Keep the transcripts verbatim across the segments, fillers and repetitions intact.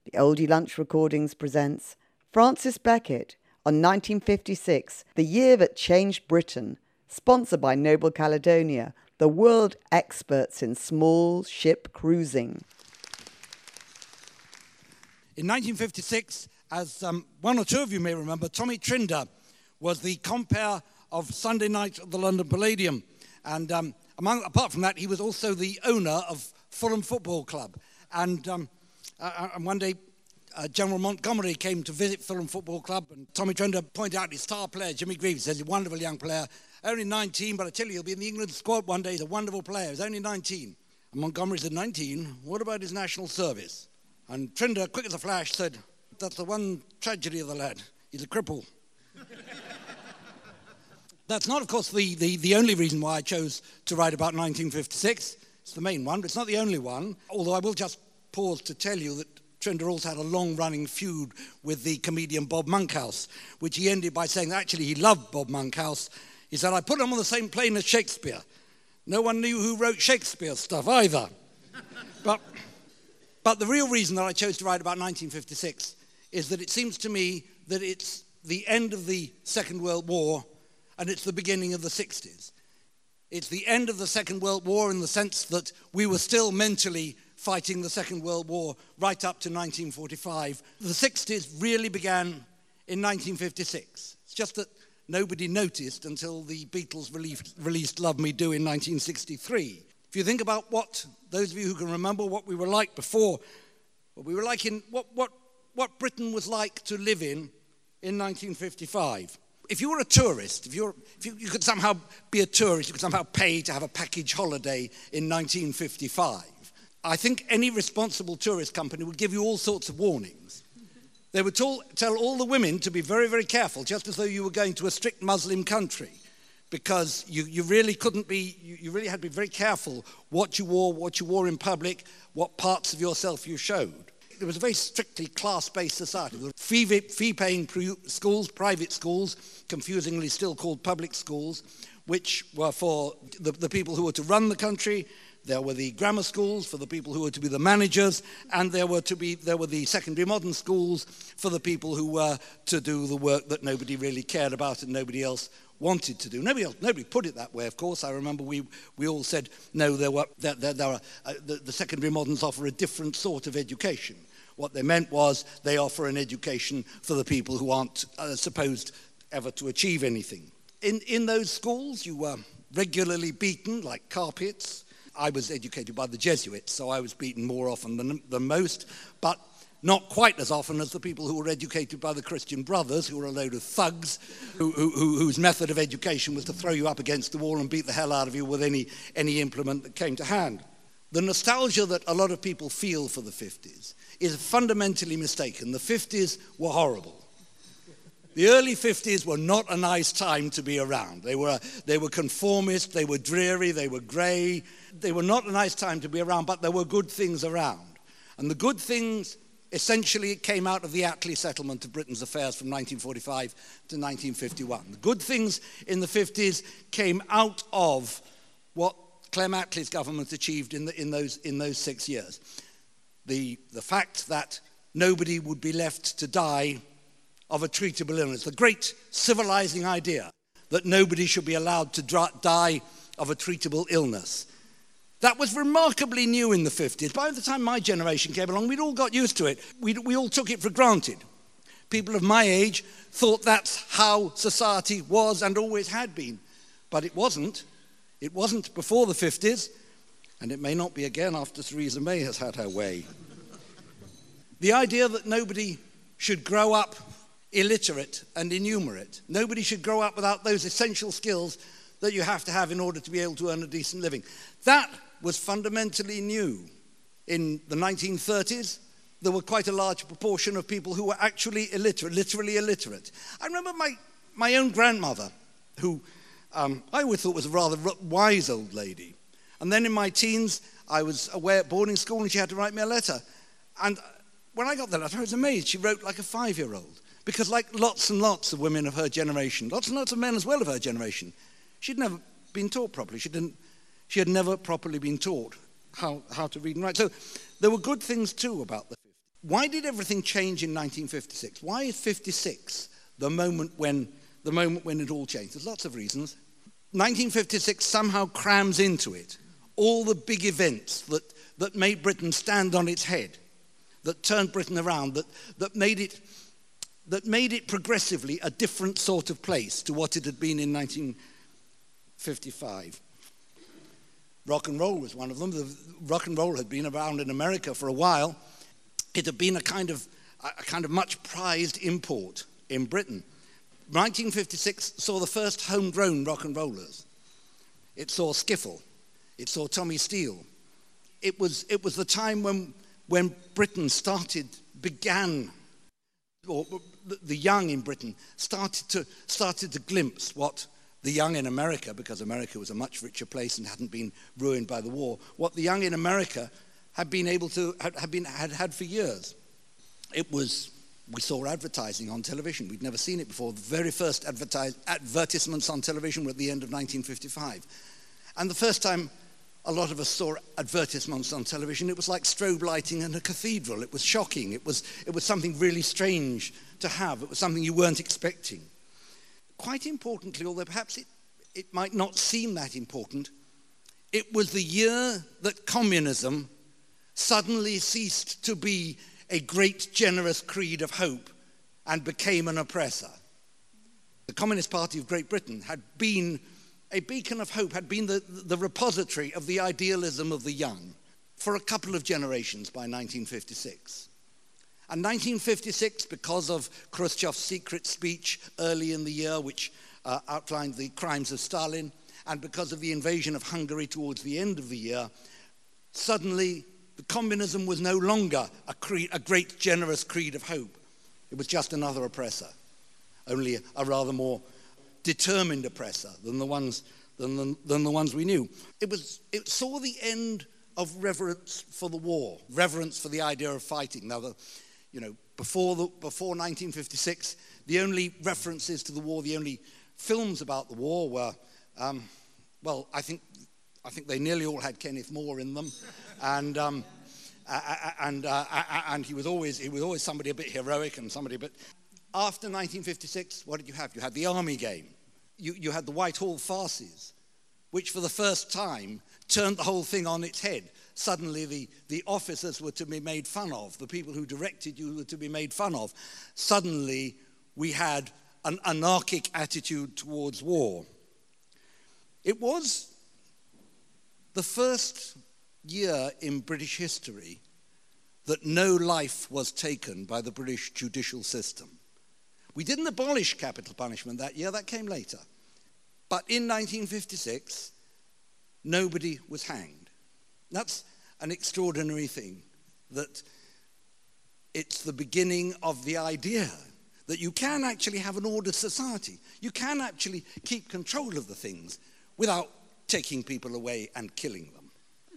The Oldie Lunch Recordings presents Francis Beckett on nineteen fifty-six, the year that changed Britain, sponsored by Noble Caledonia, the world experts in small ship cruising. In nineteen fifty-six, as um, one or two of you may remember, Tommy Trinder was the compere of Sunday night at the London Palladium. And um, among, apart from that, he was also the owner of Fulham Football Club. And, um, uh, and one day, uh, General Montgomery came to visit Fulham Football Club, and Tommy Trinder pointed out his star player, Jimmy Greaves. He says, he's a wonderful young player, only nineteen, but I tell you, he'll be in the England squad one day. He's a wonderful player. He's only nineteen. And Montgomery said, nineteen? What about his national service? And Trinder, quick as a flash, said, that's the one tragedy of the lad. He's a cripple. That's not, of course, the, the, the only reason why I chose to write about nineteen fifty-six. It's the main one, but it's not the only one. Although I will just pause to tell you that Trinder also had a long-running feud with the comedian Bob Monkhouse, which he ended by saying that actually he loved Bob Monkhouse. He said, I put him on the same plane as Shakespeare. No one knew who wrote Shakespeare's stuff either. but, but the real reason that I chose to write about nineteen fifty-six is that it seems to me that it's the end of the Second World War and it's the beginning of the sixties. It's the end of the Second World War in the sense that we were still mentally fighting the Second World War right up to nineteen forty-five. The sixties really began in nineteen fifty-six. It's just that nobody noticed until the Beatles released, released Love Me Do in nineteen sixty-three. If you think about what, those of you who can remember what we were like before, what we were like in, what, what, what Britain was like to live in in nineteen fifty-five. If you were a tourist, if, you're, if you, you could somehow be a tourist, you could somehow pay to have a package holiday in nineteen fifty-five, I think any responsible tourist company would give you all sorts of warnings. They would tell, tell all the women to be very, very careful, just as though you were going to a strict Muslim country, because you, you really couldn't be, you, you really had to be very careful what you wore, what you wore in public, what parts of yourself you showed. It was a very strictly class-based society. There were fee, fee-paying schools, private schools, confusingly still called public schools, which were for the, the people who were to run the country. There were the grammar schools for the people who were to be the managers, and there were to be there were the secondary modern schools for the people who were to do the work that nobody really cared about and nobody else wanted to do. Nobody else, nobody put it that way, of course. I remember we we all said, no, there were there, there, there are, uh, the, the secondary moderns offer a different sort of education. What they meant was they offer an education for the people who aren't uh, supposed ever to achieve anything. In, in those schools, you were regularly beaten like carpets. I was educated by the Jesuits, so I was beaten more often than, than most, but not quite as often as the people who were educated by the Christian Brothers, who were a load of thugs, who, who, whose method of education was to throw you up against the wall and beat the hell out of you with any, any implement that came to hand. The nostalgia that a lot of people feel for the fifties is fundamentally mistaken. The fifties were horrible. The early fifties were not a nice time to be around. They were, they were conformist, they were dreary, they were grey. They were not a nice time to be around, but there were good things around. And the good things essentially came out of the Attlee settlement of Britain's affairs from nineteen forty-five to nineteen fifty-one. The good things in the fifties came out of what Clem Attlee's government achieved in, the, in, those, in those six years. The, the fact that nobody would be left to die of a treatable illness, the great civilizing idea that nobody should be allowed to dra- die of a treatable illness. That was remarkably new in the fifties. By the time my generation came along, we'd all got used to it. We we all took it for granted. People of my age thought that's how society was and always had been. But it wasn't. It wasn't before the fifties, and it may not be again after Theresa May has had her way. The idea that nobody should grow up illiterate and innumerate, nobody should grow up without those essential skills that you have to have in order to be able to earn a decent living. That was fundamentally new. In the nineteen thirties, there were quite a large proportion of people who were actually illiterate, literally illiterate. I remember my, my own grandmother, who um, I always thought was a rather wise old lady. And then in my teens, I was away at boarding school and she had to write me a letter. And when I got the letter, I was amazed. She wrote like a five-year-old. Because like lots and lots of women of her generation, lots and lots of men as well of her generation, she'd never been taught properly. She didn't. She had never properly been taught how, how to read and write. So there were good things too about the fifties. Why did everything change in nineteen fifty-six? Why is fifty-six the moment when the moment when it all changed? There's lots of reasons. nineteen fifty-six somehow crams into it all the big events that, that made Britain stand on its head, that turned Britain around, that, that made it that made it progressively a different sort of place to what it had been in nineteen fifty-five. Rock and roll was one of them. The rock and roll had been around in America for a while. It had been a kind of a kind of much prized import in Britain. nineteen fifty-six saw the first homegrown rock and rollers. It saw Skiffle. It saw Tommy Steele. It was it was the time when when Britain started began, or the young in Britain started to started to glimpse what the young in America, because America was a much richer place and hadn't been ruined by the war, what the young in America had been able to, had, had been, had had for years. It was, we saw advertising on television. We'd never seen it before. The very first advertise, advertisements on television were at the end of nineteen fifty-five. And the first time a lot of us saw advertisements on television, it was like strobe lighting in a cathedral. It was shocking. It was, it was something really strange to have. It was something you weren't expecting. Quite importantly, although perhaps it, it might not seem that important, it was the year that communism suddenly ceased to be a great, generous creed of hope and became an oppressor. The Communist Party of Great Britain had been a beacon of hope, had been the, the repository of the idealism of the young for a couple of generations by nineteen fifty-six. And nineteen fifty-six, because of Khrushchev's secret speech early in the year, which uh, outlined the crimes of Stalin, and because of the invasion of Hungary towards the end of the year, suddenly the communism was no longer a, creed, a great, generous creed of hope. It was just another oppressor, only a rather more determined oppressor than the ones, than the, than the ones we knew. It, was, it saw the end of reverence for the war, reverence for the idea of fighting. Now, the, you know, before, the, before nineteen fifty-six, the only references to the war, the only films about the war were, um, well, I think, I think they nearly all had Kenneth More in them, and um, and uh, and he was always he was always somebody a bit heroic and somebody a bit. After nineteen fifty-six, what did you have? You had the Army game. You you had the Whitehall farces, which for the first time turned the whole thing on its head. Suddenly the, the officers were to be made fun of. The people who directed you were to be made fun of. Suddenly we had an anarchic attitude towards war. It was the first year in British history that no life was taken by the British judicial system. We didn't abolish capital punishment that year, that came later. But in nineteen fifty-six, nobody was hanged. That's an extraordinary thing, that it's the beginning of the idea that you can actually have an ordered society. You can actually keep control of the things without taking people away and killing them.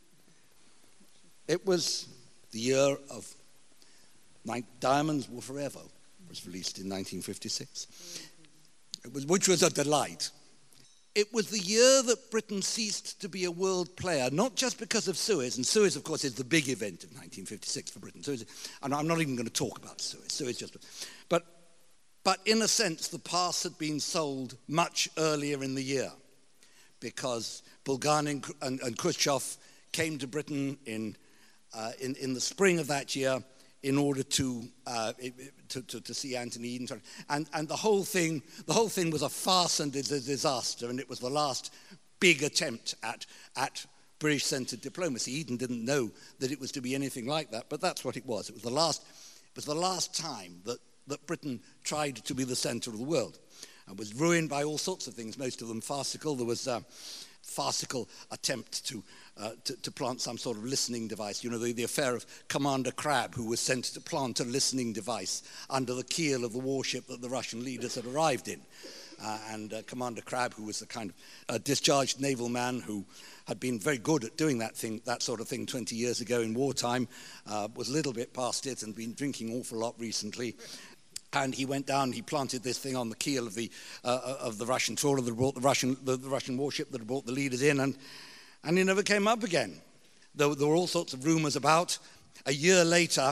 It was the year of Diamonds Were Forever, was released in nineteen fifty-six, it was, which was a delight. It was the year that Britain ceased to be a world player, not just because of Suez, and Suez, of course, is the big event of nineteen fifty-six for Britain. Suez, and I'm not even going to talk about Suez. Suez just, but, but in a sense, the pass had been sold much earlier in the year, because Bulganin and, and Khrushchev came to Britain in, uh, in in the spring of that year in order to, uh, to, to, to see Anthony Eden. And, and the whole thing, the whole thing was a farce and a disaster, and it was the last big attempt at, at British-centered diplomacy. Eden didn't know that it was to be anything like that, but that's what it was. It was the last, it was the last time that, that Britain tried to be the center of the world, and was ruined by all sorts of things, most of them farcical. There was a farcical attempt to Uh, to, to plant some sort of listening device. You know, the, the affair of Commander Crabbe, who was sent to plant a listening device under the keel of the warship that the Russian leaders had arrived in. Uh, and uh, Commander Crabbe, who was a kind of uh, discharged naval man who had been very good at doing that thing, that sort of thing twenty years ago in wartime, uh, was a little bit past it and been drinking an awful lot recently. And he went down, he planted this thing on the keel of the, uh, of the Russian trawler that brought the Russian, the, the Russian warship that had brought the leaders in, and And he never came up again. There, there were all sorts of rumors about. A year later,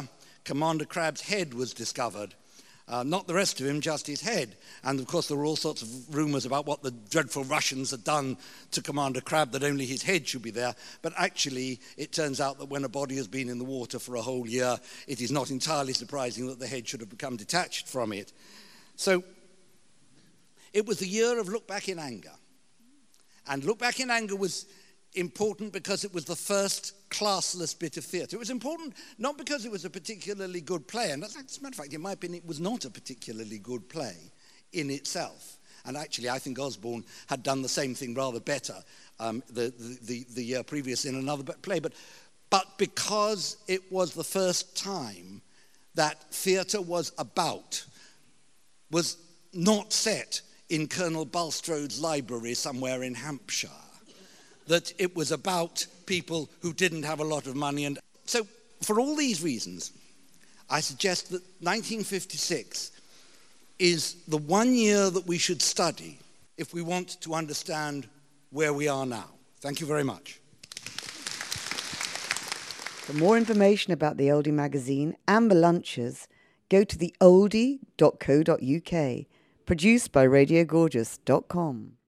Commander Crabbe's head was discovered. Uh, not the rest of him, just his head. And of course there were all sorts of rumours about what the dreadful Russians had done to Commander Crabbe, that only his head should be there. But actually it turns out that when a body has been in the water for a whole year, it is not entirely surprising that the head should have become detached from it. So it was the year of Look Back in Anger. And Look Back in Anger was important because it was the first classless bit of theatre. It was important not because it was a particularly good play, and as a matter of fact, in my opinion, it was not a particularly good play in itself. And actually, I think Osborne had done the same thing rather better um, the, the, the, the year previous in another play, but, but because it was the first time that theatre was about, was not set in Colonel Bulstrode's library somewhere in Hampshire, that it was about people who didn't have a lot of money. And so for all these reasons, I suggest that nineteen fifty-six is the one year that we should study if we want to understand where we are now. Thank you very much. For more information about the Oldie magazine and the lunches, go to the oldie dot co dot uk, produced by radio gorgeous dot com.